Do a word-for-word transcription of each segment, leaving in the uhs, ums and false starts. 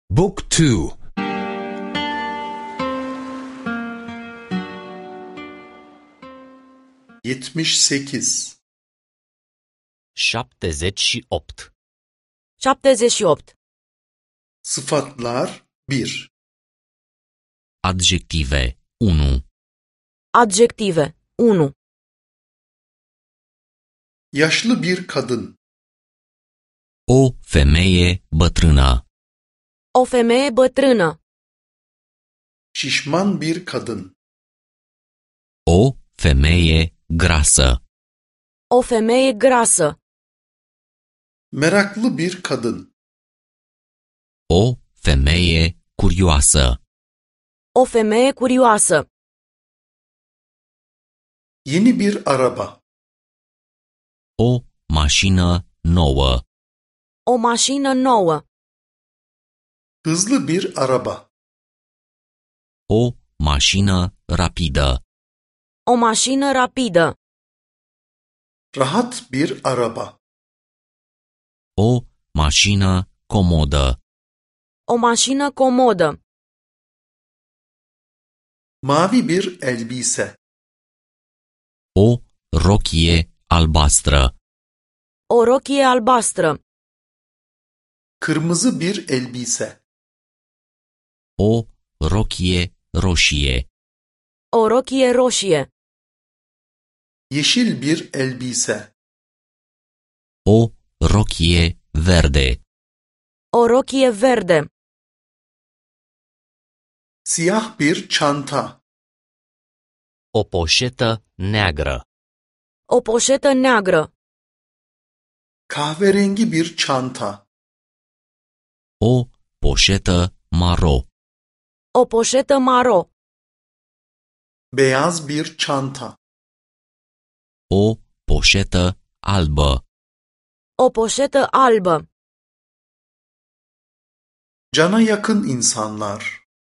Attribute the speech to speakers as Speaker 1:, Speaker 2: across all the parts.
Speaker 1: Book two.
Speaker 2: yetmiş sekiz.
Speaker 3: șaptezeci și opt.
Speaker 4: șaptezeci și opt.
Speaker 2: Sıfatlar bir.
Speaker 3: Adjective unu.
Speaker 4: Adjective unu.
Speaker 2: Yaşlı bir kadın.
Speaker 3: O femeie bătrână.
Speaker 4: O femeie bătrână.
Speaker 2: Şişman bir kadın.
Speaker 3: O femeie grasă.
Speaker 4: O femeie grasă.
Speaker 2: Meraklı bir kadın.
Speaker 3: O femeie curioasă.
Speaker 4: O femeie curioasă.
Speaker 2: Yeni bir araba.
Speaker 3: O mașină nouă.
Speaker 4: O mașină nouă.
Speaker 2: Hızlı bir araba.
Speaker 3: O mașină rapidă.
Speaker 4: O mașină rapidă.
Speaker 2: Rahat bir araba.
Speaker 3: O mașină comodă.
Speaker 4: O mașină comodă.
Speaker 2: Mavi bir elbise.
Speaker 3: O rochie albastră.
Speaker 4: O rochie albastră.
Speaker 2: Kırmızı bir elbise.
Speaker 3: O rochie roșie.
Speaker 4: O rochie roșie.
Speaker 2: Yeşil bir elbise.
Speaker 3: O rochie verde.
Speaker 4: O rochie verde.
Speaker 2: Siyah bir çanta.
Speaker 3: O poșetă neagră.
Speaker 4: O poșetă neagră.
Speaker 2: Kahverengi bir çanta.
Speaker 3: O poșetă maro.
Speaker 4: O poșetă maro.
Speaker 2: Beyaz bir çanta.
Speaker 3: O poșetă albă.
Speaker 4: O poșetă albă.
Speaker 2: Cana yakın insanlar.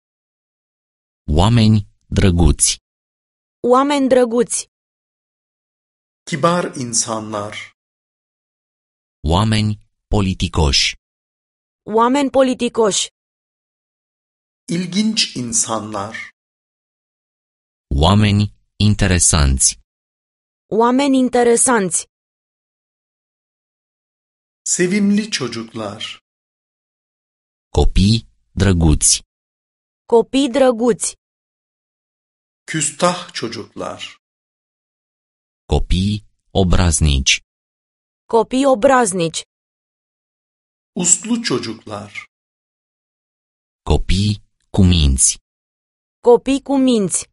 Speaker 3: Oameni drăguți.
Speaker 4: Oameni drăguți.
Speaker 2: Kibar insanlar.
Speaker 3: Oameni politicoși.
Speaker 4: Oameni politicoși.
Speaker 2: İlginç insanlar.
Speaker 3: Oameni interesanți.
Speaker 4: Oameni interesanți.
Speaker 2: Sevimli çocuklar.
Speaker 3: Copii drăguți.
Speaker 4: Copii drăguți.
Speaker 2: Küstah çocuklar.
Speaker 3: Copii obraznici.
Speaker 4: Copii obraznici.
Speaker 2: Uslu çocuklar.
Speaker 3: Copii cu minți.
Speaker 4: Copii cu minți.